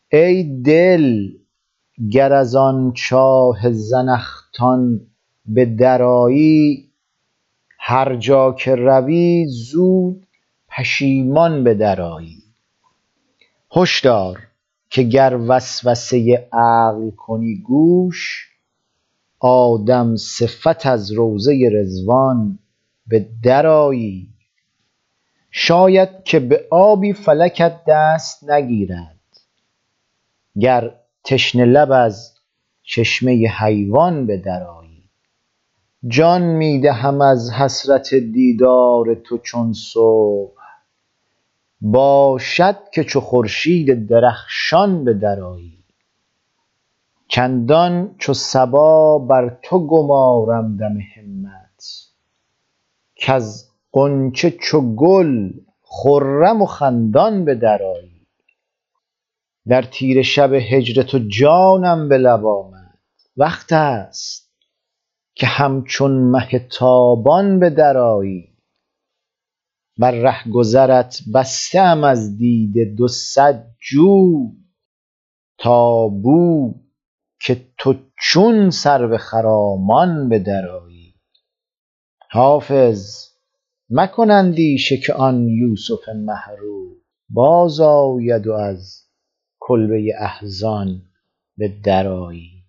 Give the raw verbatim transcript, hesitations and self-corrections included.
ای دل گر از آن چاه زنخدان به در آیی، هر جا که روی زود پشیمان به در آیی. هشدار که گر وسوسه عقل کنی گوش، آدم صفت از روضه رضوان به در آیی. شاید که به آبی فلکت دست نگیرد، گر تشنه لب از چشمه حیوان به در آیی. جان می دهم از حسرت دیدار تو چون صبح، باشد که چو خورشید درخشان به در آیی. چندان چو صبا بر تو گمارم دم همت، کز غنچه چو گل خرم و خندان به در آیی. در تیره شب هجر تو جانم به لب آمد، وقت است که همچون مه تابان به در آیی. بر رهگذرت بسته ام از دیده دو صد جو، تا بو که تو چون سرو خرامان به در آیی. حافظ مکن اندیشه که آن یوسف مه رو باز آید و از کلبه احزان به در آیی.